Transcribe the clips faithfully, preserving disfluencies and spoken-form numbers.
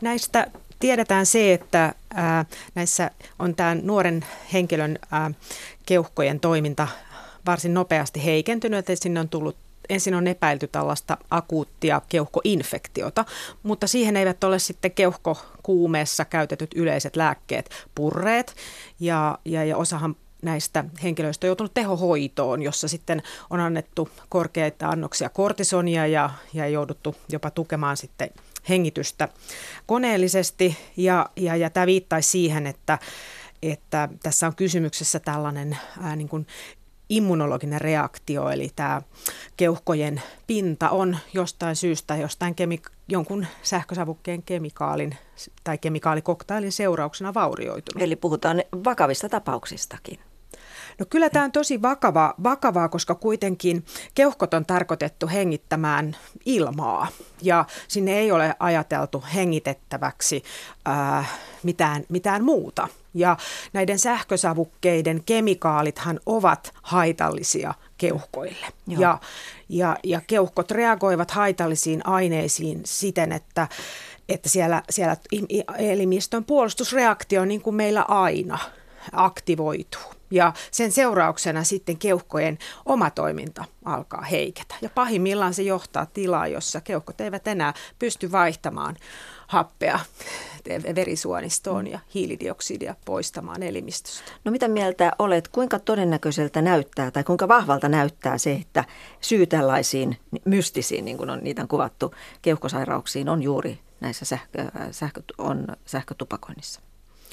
näistä tiedetään se, että ää, näissä on tämän nuoren henkilön ää, keuhkojen toiminta varsin nopeasti heikentynyt, että sinne on tullut, ensin on epäilty tällaista akuuttia keuhkoinfektiota, mutta siihen eivät ole sitten keuhkokuumeessa käytetyt yleiset lääkkeet purreet, ja, ja, ja osahan näistä henkilöistä on joutunut tehohoitoon, jossa sitten on annettu korkeita annoksia kortisonia ja, ja jouduttu jopa tukemaan sitten hengitystä koneellisesti, ja, ja, ja tämä viittaisi siihen, että, että tässä on kysymyksessä tällainen ää, niin kuin immunologinen reaktio, eli tämä keuhkojen pinta on jostain syystä, jostain kemi- jonkun sähkösavukkeen kemikaalin tai kemikaalikoktailin seurauksena vaurioitunut. Eli puhutaan vakavista tapauksistakin. No kyllä tämä on tosi vakava, vakavaa, koska kuitenkin keuhkot on tarkoitettu hengittämään ilmaa ja sinne ei ole ajateltu hengitettäväksi ää, mitään, mitään muuta. Ja näiden sähkösavukkeiden kemikaalithan ovat haitallisia keuhkoille. Ja, ja, ja keuhkot reagoivat haitallisiin aineisiin siten, että, että siellä, siellä elimistön puolustusreaktio niin kuin meillä aina aktivoituu. Ja sen seurauksena sitten keuhkojen oma toiminta alkaa heiketä. Ja pahimmillaan se johtaa tilaan, jossa keuhkot eivät enää pysty vaihtamaan happea verisuonistoon ja hiilidioksidia poistamaan elimistöstä. No mitä mieltä olet, kuinka todennäköiseltä näyttää tai kuinka vahvalta näyttää se, että syy tällaisiin mystisiin, niin kuin on, niitä on kuvattu, keuhkosairauksiin on juuri näissä sähkö, sähkö, on sähkötupakoinnissa?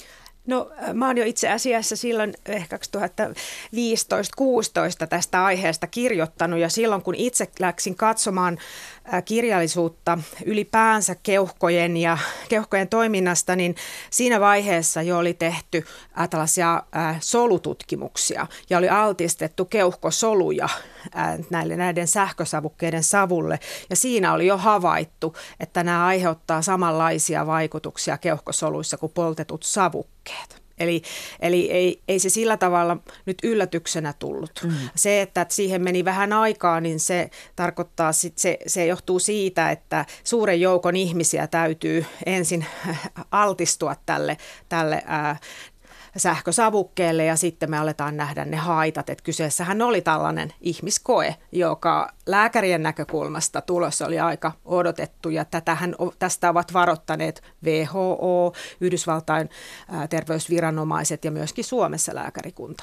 No mä oon jo itse asiassa silloin ehkä kaksituhattaviisitoista kuusitoista tästä aiheesta kirjoittanut, ja silloin kun itse läksin katsomaan kirjallisuutta ylipäänsä keuhkojen ja keuhkojen toiminnasta, niin siinä vaiheessa jo oli tehty tällaisia solututkimuksia ja oli altistettu keuhkosoluja näille näiden sähkösavukkeiden savulle, ja siinä oli jo havaittu, että nämä aiheuttaa samanlaisia vaikutuksia keuhkosoluissa kuin poltetut savukkeet. Eli, eli ei, ei se sillä tavalla nyt yllätyksenä tullut. Mm. Se, että siihen meni vähän aikaa, niin se tarkoittaa, sit se, se johtuu siitä, että suuren joukon ihmisiä täytyy ensin altistua tälle, tälle ää, sähkösavukkeelle, ja sitten me aletaan nähdä ne haitat. Et kyseessähän oli tällainen ihmiskoe, joka lääkärien näkökulmasta tulos oli aika odotettu, ja tätähän, tästä ovat varoittaneet W H O, Yhdysvaltain terveysviranomaiset ja myöskin Suomessa lääkärikunta.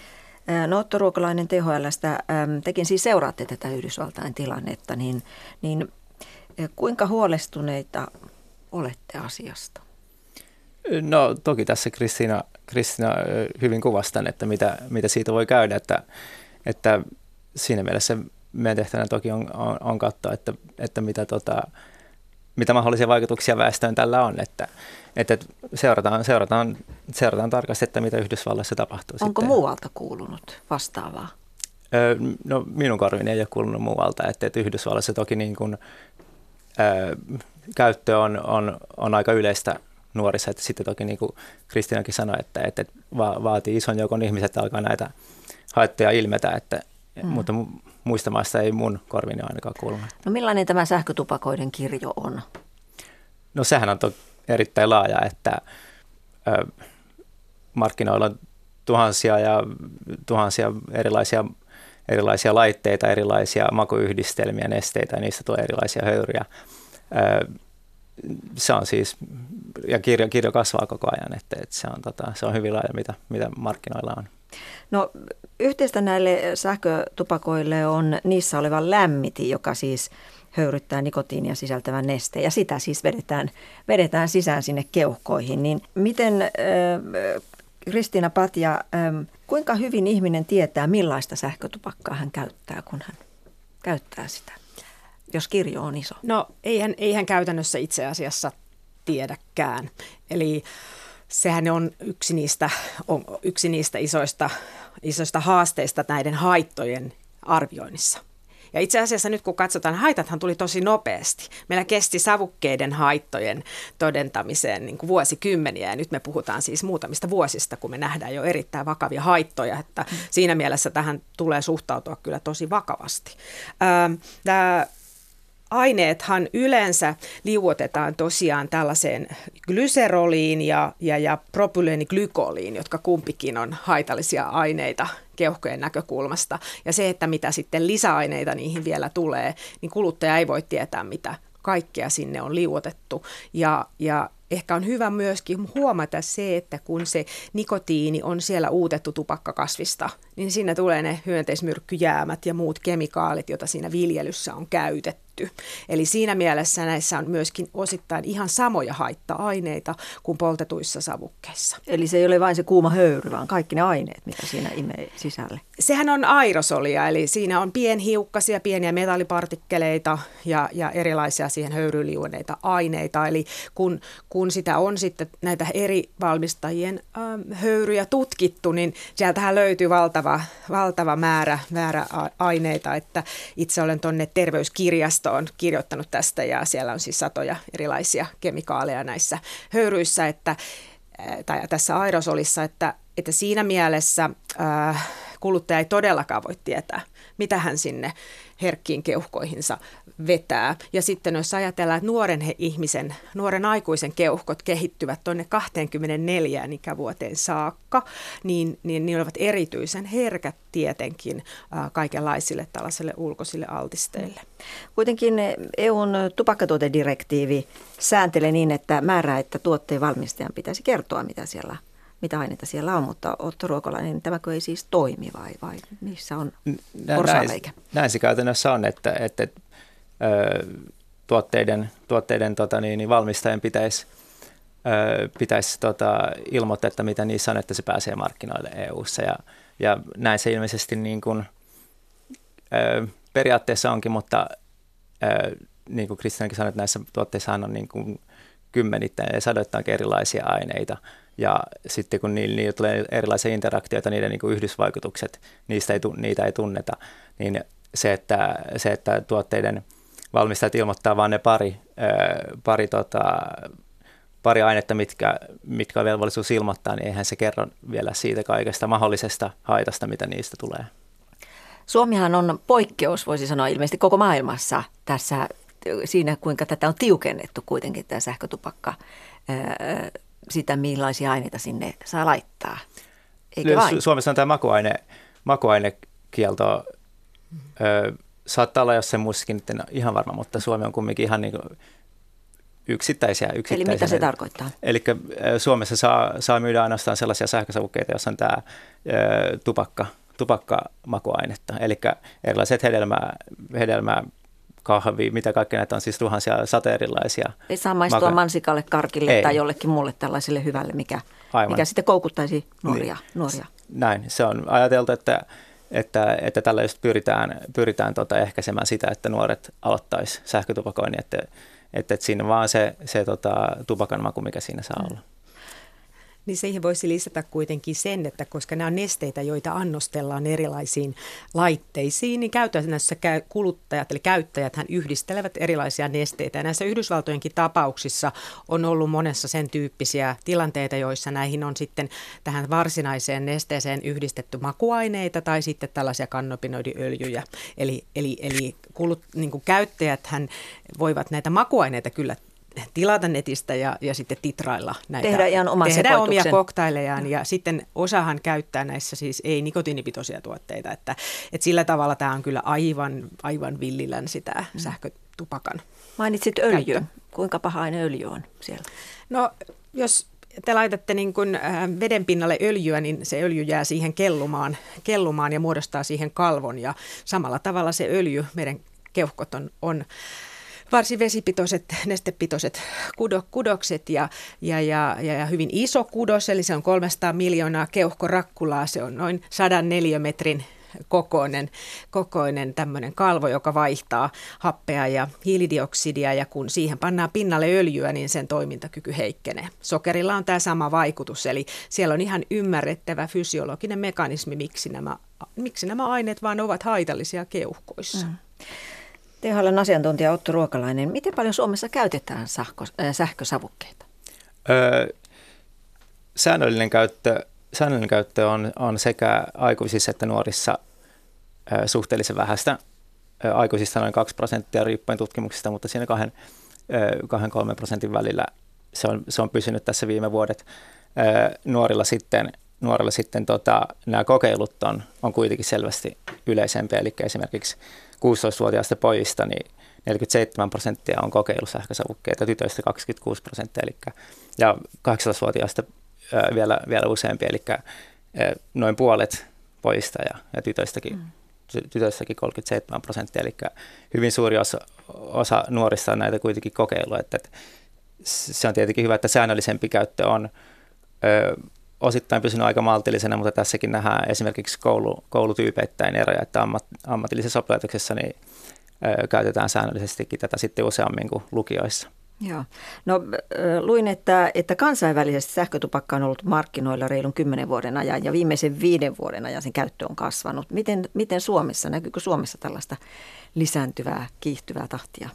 No Otto Ruokolainen T H L:stä, tekin siis seuraatte tätä Yhdysvaltain tilannetta, niin, niin kuinka huolestuneita olette asiasta? No toki tässä Kristiina, Kristiina hyvin kuvastan, että mitä, mitä siitä voi käydä, että, että siinä mielessä meidän tehtävänä toki on, on, on katsoa, että, että mitä, tota, mitä mahdollisia vaikutuksia väestöön tällä on, että, että seurataan, seurataan, seurataan tarkasti, että mitä Yhdysvalloissa tapahtuu. Onko sitten. Muualta kuulunut vastaavaa? No minun korviini ei ole kuulunut muualta, että, että Yhdysvalloissa toki niin kuin, ää, käyttö on, on, on aika yleistä nuorissa, että sitten toki niin kuin Kristiinakin sanoi, että, että va- vaatii ison joukon ihmiset, että alkaa näitä haittoja ilmetä, että, mm. mutta muista maista ei mun korviini ainakaan kuulunut. No millainen tämä sähkötupakoiden kirjo on? No sehän on to- erittäin laaja, että ö, markkinoilla on tuhansia ja tuhansia erilaisia, erilaisia laitteita, erilaisia makuyhdistelmiä, nesteitä, ja niistä tulee erilaisia höyryjä. Ö, Se on siis, ja kirjo, kirjo kasvaa koko ajan, että, että se, on, tota, se on hyvin laaja, mitä, mitä markkinoilla on. No yhteistä näille sähkötupakoille on niissä oleva lämmiti, joka siis höyryttää nikotiinia sisältävän nesteen, ja sitä siis vedetään, vedetään sisään sinne keuhkoihin. Niin miten, äh, Kristiina Patja, äh, kuinka hyvin ihminen tietää, millaista sähkötupakkaa hän käyttää, kun hän käyttää sitä? Jos kirjo on iso? No eihän, eihän käytännössä itse asiassa tiedäkään. Eli sehän on yksi niistä, on yksi niistä isoista, isoista haasteista näiden haittojen arvioinnissa. Ja itse asiassa nyt kun katsotaan, haitathan tuli tosi nopeasti. Meillä kesti savukkeiden haittojen todentamiseen niin kuin vuosikymmeniä, ja nyt me puhutaan siis muutamista vuosista, kun me nähdään jo erittäin vakavia haittoja, että mm. siinä mielessä tähän tulee suhtautua kyllä tosi vakavasti. Tämä aineethan yleensä liuotetaan tosiaan tällaiseen glyseroliin ja, ja, ja propyleeniglykolliin, jotka kumpikin on haitallisia aineita keuhkojen näkökulmasta. Ja se, että mitä sitten lisäaineita niihin vielä tulee, niin kuluttaja ei voi tietää, mitä kaikkea sinne on liuotettu. Ja, ja ehkä on hyvä myöskin huomata se, että kun se nikotiini on siellä uutettu tupakkakasvista, niin sinne tulee ne hyönteismyrkkyjäämät ja muut kemikaalit, joita siinä viljelyssä on käytetty. Eli siinä mielessä näissä on myöskin osittain ihan samoja haitta-aineita kuin poltetuissa savukkeissa. Eli se ei ole vain se kuuma höyry, vaan kaikki ne aineet, mitä siinä imee sisälle. Sehän on aerosolia, eli siinä on pienhiukkasia, pieniä metallipartikkeleita ja, ja erilaisia siihen höyryyn liuenneita aineita. Eli kun, kun sitä on sitten näitä eri valmistajien ähm, höyryjä tutkittu, niin sieltähän löytyy valtava, valtava määrä, määrä aineita, että itse olen tuonne terveyskirjastoon kirjoittanut tästä ja siellä on siis satoja erilaisia kemikaaleja näissä höyryissä, että, tai tässä aerosolissa, että, että siinä mielessä äh, kuluttaja ei todellakaan voi tietää, mitä hän sinne herkkiin keuhkoihinsa vetää. Ja sitten jos ajatellaan, että nuoren ihmisen, nuoren aikuisen keuhkot kehittyvät tuonne kaksikymmentäneljä ikävuoteen saakka, niin, niin ne ovat erityisen herkät tietenkin äh, kaikenlaisille tällaisille ulkoisille altisteille. Kuitenkin E U:n tupakkatuotedirektiivi sääntelee niin, että määrää, että tuotteen valmistajan pitäisi kertoa, mitä siellä mitä aineita siellä on, mutta Otto Ruokolainen, tämäkö ei siis toimi vai, vai missä on porsaanreikä? Näin, näin se käytännössä on, että, että, että ö, tuotteiden, tuotteiden tota, niin, valmistajien pitäisi, ö, pitäisi tota, ilmoittaa, että mitä niissä on, että se pääsee markkinoille E U:ssa. Ja, ja näin se ilmeisesti niin kuin, ö, periaatteessa onkin, mutta ö, niin kuin Kristiinakin sanoi, että näissä tuotteissa on niin kuin kymmenittäin ja sadoittain erilaisia aineita. Ja sitten kun niillä, niillä tulee erilaisia interaktioita, niiden niin kuin yhdysvaikutukset, niistä ei, niitä ei tunneta, niin se, että, se, että tuotteiden valmistajat ilmoittaa vain ne pari, pari, tota, pari ainetta, mitkä, mitkä on velvollisuus ilmoittaa, niin eihän se kerro vielä siitä kaikesta mahdollisesta haitasta, mitä niistä tulee. Suomihan on poikkeus, voisi sanoa ilmeisesti koko maailmassa tässä siinä, kuinka tätä on tiukennettu kuitenkin tämä sähkötupakka, sitä millaisia aineita sinne saa laittaa. Eikö vain? Suomessa on tämä makuaine, makuainekielto. Ö, saattaa olla jossain muissakin, nyt en ihan varma, mutta Suomi on kumminkin ihan niin kuin yksittäisiä, yksittäisiä. Eli mitä se tarkoittaa? Eli Suomessa saa, saa myydä ainoastaan sellaisia sähkösavukkeita, joissa on tämä ö, tupakka, tupakkamakuainetta. Eli erilaiset hedelmää, hedelmää kahvi, mitä kaikkea näitä on, siis tuhansia, sata erilaisia. Ei saa maistua maku- mansikalle, karkille Ei. tai jollekin muulle tällaiselle hyvälle, mikä, mikä sitten koukuttaisi nuoria. Niin. nuoria. Näin, se on ajateltu, että, että, että tällä just pyritään, pyritään tota ehkäisemään sitä, että nuoret aloittaisi sähkötupakoinnin, että, että, että siinä vaan se, se tota, tupakan maku, mikä siinä saa olla. Niin siihen voisi lisätä kuitenkin sen, että koska nämä on nesteitä, joita annostellaan erilaisiin laitteisiin, niin käytännössä kuluttajat eli käyttäjät hän yhdistelevät erilaisia nesteitä. Ja näissä Yhdysvaltojenkin tapauksissa on ollut monessa sen tyyppisiä tilanteita, joissa näihin on sitten tähän varsinaiseen nesteeseen yhdistetty makuaineita tai sitten tällaisia kannabinoidiöljyjä. Eli, eli, eli kulut, niin kuin käyttäjät hän voivat näitä makuaineita kyllä tilata netistä ja, ja sitten titrailla näitä. Tehdä ihan oman Tehdä omia koktailejaan ja sitten osahan käyttää näissä siis ei nikotiinipitoisia tuotteita. Että, että sillä tavalla tämä on kyllä aivan, aivan villillän sitä mm. sähkötupakan. Mainitsit öljy. Kuinka paha-aine öljy on siellä? No jos te laitatte niin kuin veden pinnalle öljyä, niin se öljy jää siihen kellumaan, kellumaan ja muodostaa siihen kalvon. Ja samalla tavalla se öljy, meidän keuhkot on, on varsin vesipitoiset, nestepitoiset kudo, kudokset ja, ja, ja, ja hyvin iso kudos, eli se on kolmesataa miljoonaa keuhkorakkulaa, se on noin sadan neliömetrin kokoinen, kokoinen tämmöinen kalvo, joka vaihtaa happea ja hiilidioksidia, ja kun siihen pannaan pinnalle öljyä, niin sen toimintakyky heikkenee. Sokerilla on tämä sama vaikutus, eli siellä on ihan ymmärrettävä fysiologinen mekanismi, miksi nämä, miksi nämä aineet vaan ovat haitallisia keuhkoissa. Mm. T H L:n asiantuntija Otto Ruokalainen, miten paljon Suomessa käytetään sähkö, äh, sähkösavukkeita? Öö, säännöllinen käyttö, säännöllinen käyttö on, on sekä aikuisissa että nuorissa ö, suhteellisen vähäistä. aikuisista noin kaksi prosenttia riippuen tutkimuksista, mutta siinä kahden, kahden kolmen prosentin välillä se on, se on pysynyt tässä viime vuodet. Nuorilla sitten, nuorilla sitten tota, nämä kokeilut on, on kuitenkin selvästi yleisempiä, eli esimerkiksi kuusitoistavuotiaista pojista niin neljäkymmentäseitsemän prosenttia on kokeillut sähkösavukkeita, tytöistä kaksikymmentäkuusi prosenttia, eli, ja kahdeksantoistavuotiaista vielä, vielä useampia, eli noin puolet pojista ja, ja tytöistäkin, mm. tytöistäkin kolmekymmentäseitsemän prosenttia, eli hyvin suuri osa, osa nuorista on näitä kuitenkin kokeillut, että, että se on tietenkin hyvä, että säännöllisempi käyttö on ö, osittain pysynyt aika maltillisena, mutta tässäkin nähdään esimerkiksi koulu, koulutyypeittäin eroja, että ammat, ammatillisessa oppilaitoksessa niin, ö, käytetään säännöllisestikin tätä sitten useammin kuin lukioissa. Joo. No luin, että, että kansainvälisesti sähkötupakka on ollut markkinoilla reilun kymmenen vuoden ajan ja viimeisen viiden vuoden ajan sen käyttö on kasvanut. Miten, miten Suomessa, näkyykö Suomessa tällaista lisääntyvää, kiihtyvää tahtia?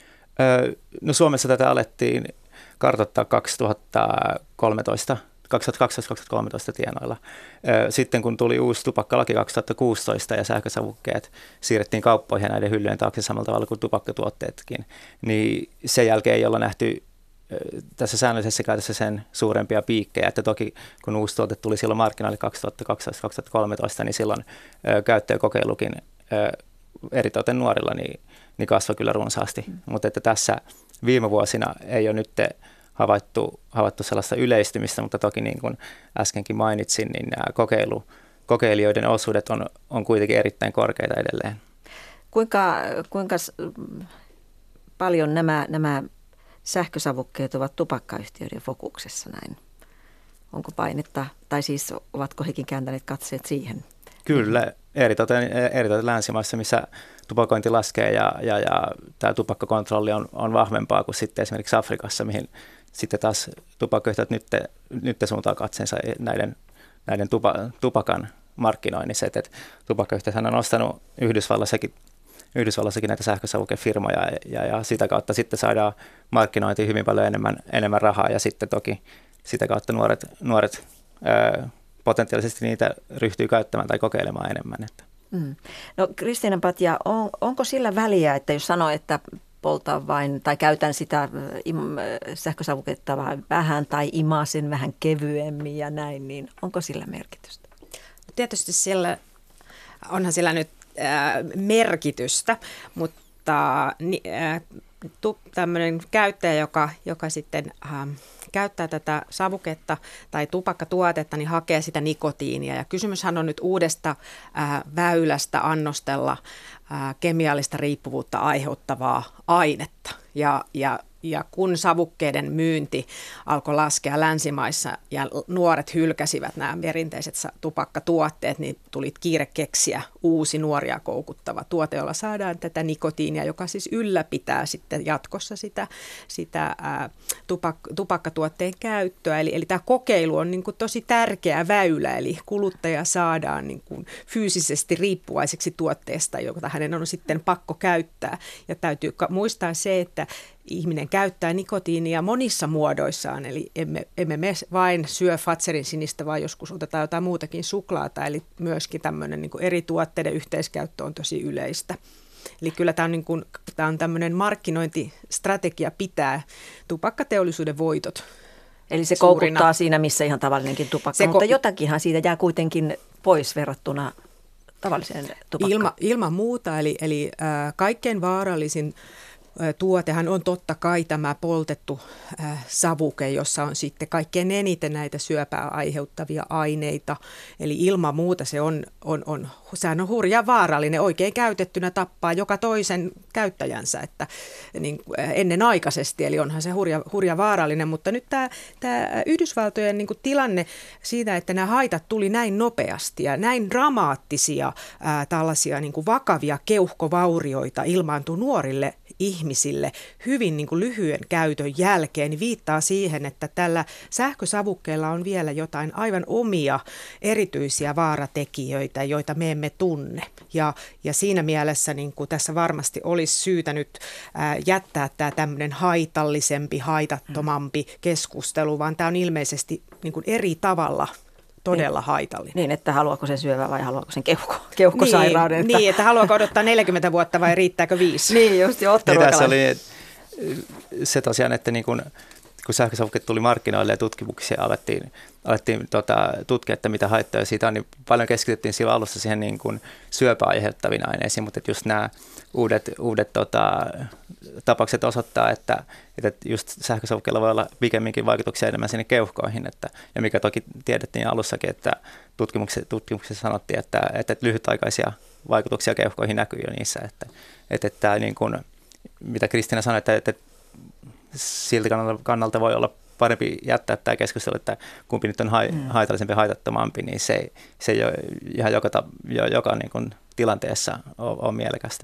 No Suomessa tätä alettiin kartoittaa kaksituhattakolmetoista, kaksituhattakaksitoista kaksituhattakolmetoista tienoilla. Sitten kun tuli uusi tupakkalaki kaksituhattakuusitoista ja sähkösavukkeet siirrettiin kauppoihin ja näiden hyllyjen taakse samalla tavalla kuin tupakkatuotteetkin, niin sen jälkeen ei olla nähty tässä säännöllisessä käytössä sen suurempia piikkejä. Että toki kun uusi tuote tuli silloin markkinoille kaksituhattakaksitoista kaksituhattakolmetoista, niin silloin käyttö- ja kokeilukin eritoten nuorilla niin, niin kasvoi kyllä runsaasti. Mm. Mutta että tässä viime vuosina ei ole nyt havaittu, havaittu sellaista yleistymistä, mutta toki niin kuin äskenkin mainitsin, niin nämä kokeilu, kokeilijoiden osuudet on, on kuitenkin erittäin korkeita edelleen. Kuinka, kuinka paljon nämä, nämä sähkösavukkeet ovat tupakkayhtiöiden fokuksessa näin? Onko painetta, tai siis ovatko hekin kääntäneet katseet siihen? Kyllä, eritoten, eritoten länsimaissa, missä tupakointi laskee ja, ja, ja tämä tupakkakontrolli on, on vahvempaa kuin sitten esimerkiksi Afrikassa, mihin sitten taas tupakkayhtiöt nyt, nyt suuntaa katseensa näiden, näiden tupa, tupakan markkinoinnissa. Et, et tupakkayhtiöthän on ostanut Yhdysvallassakin, Yhdysvallassakin näitä sähkösavukefirmoja ja, ja sitä kautta sitten saadaan markkinointiin hyvin paljon enemmän, enemmän rahaa ja sitten toki sitä kautta nuoret, nuoret ää, potentiaalisesti niitä ryhtyy käyttämään tai kokeilemaan enemmän. Että. Mm. No Kristiina Patja, on, onko sillä väliä, että jos sanoo, että poltan vain tai käytän sitä im, sähkösavuketta vähän tai imasen vähän kevyemmin ja näin, niin onko sillä merkitystä? Tietysti sillä, onhan sillä nyt äh, merkitystä, mutta äh, tämmöinen käyttäjä, joka, joka sitten äh, käyttää tätä savuketta tai tupakkatuotetta, niin hakee sitä nikotiinia. Ja kysymyshän on nyt uudesta äh, väylästä annostella äh, kemiallista riippuvuutta aiheuttavaa ainetta. Ja, ja Ja kun savukkeiden myynti alkoi laskea länsimaissa ja nuoret hylkäsivät nämä perinteiset tupakkatuotteet, niin tuli kiire keksiä uusi nuoria koukuttava tuote, jolla saadaan tätä nikotiinia, joka siis ylläpitää sitten jatkossa sitä, sitä ää, tupak- tupakkatuotteen käyttöä. Eli, eli tämä kokeilu on niin kuin tosi tärkeä väylä, eli kuluttaja saadaan niin kuin fyysisesti riippuvaiseksi tuotteesta, jota hänen on sitten pakko käyttää. Ja täytyy muistaa se, että ihminen käyttää nikotiinia monissa muodoissaan, eli emme, emme me vain syö Fazerin sinistä, vaan joskus otetaan jotain muutakin suklaata, eli myöskin tämmöinen niin kuin eri tuotteiden yhteiskäyttö on tosi yleistä. Eli kyllä tämä on, niin kuin, tämä on tämmöinen markkinointistrategia pitää tupakkateollisuuden voitot. Eli se suurina. Koukuttaa siinä, missä ihan tavallinenkin tupakka, se mutta ko- jotakinhan siitä jää kuitenkin pois verrattuna tavalliseen tupakkaan. Ilma, ilman muuta, eli, eli äh, kaikkein vaarallisin tuotehan on totta kai tämä poltettu äh, savuke, jossa on sitten kaikkein eniten näitä syöpää aiheuttavia aineita. Eli ilman muuta se on, on, on, sehän on hurja vaarallinen, oikein käytettynä tappaa joka toisen käyttäjänsä että, niin, äh, ennenaikaisesti, eli onhan se hurja, hurja vaarallinen. Mutta nyt tämä, tämä Yhdysvaltojen niin kuin tilanne siitä, että nämä haitat tuli näin nopeasti ja näin dramaattisia äh, tällaisia niin kuin vakavia keuhkovaurioita ilmaantui nuorille ihmisille hyvin niin kuin lyhyen käytön jälkeen, niin viittaa siihen, että tällä sähkösavukkeella on vielä jotain aivan omia erityisiä vaaratekijöitä, joita me emme tunne. Ja, ja siinä mielessä niin kuin tässä varmasti olisi syytä nyt ää, jättää tämä tämmöinen haitallisempi, haitattomampi keskustelu, vaan tämä on ilmeisesti niin kuin eri tavalla todella niin, haitallinen. Niin, että haluaako sen syövä vai haluaako sen keuhko, keuhkosairauden. Niin, että... niin, että haluaako odottaa neljäkymmentä vuotta vai riittääkö viisi? Niin, just jo niin, tässä oli se tosiaan, että niin kun, kun sähkösavukkeet tuli markkinoille ja tutkimuksia alettiin, alettiin tota, tutkia, että mitä haittoja siitä on, niin paljon keskityttiin silloin alussa siihen niin kuin syöpää aiheuttaviin aineisiin, mutta just nämä uudet, uudet tota, tapaukset osoittaa, että, että just sähkösavukkeilla voi olla pikemminkin vaikutuksia enemmän sinne keuhkoihin, että, ja mikä toki tiedettiin alussakin, että tutkimuksessa, tutkimuksessa sanottiin, että, että lyhytaikaisia vaikutuksia keuhkoihin näkyy jo niissä, että, että, että tämä niin kuin, mitä Kristiina sanoi, että, että siltä kannalta voi olla parempi jättää tämä keskustelu, että kumpi nyt on haitallisempi ja haitattomampi, niin se, se ei ole ihan joka, joka niin kuin tilanteessa ole, ole mielekästä.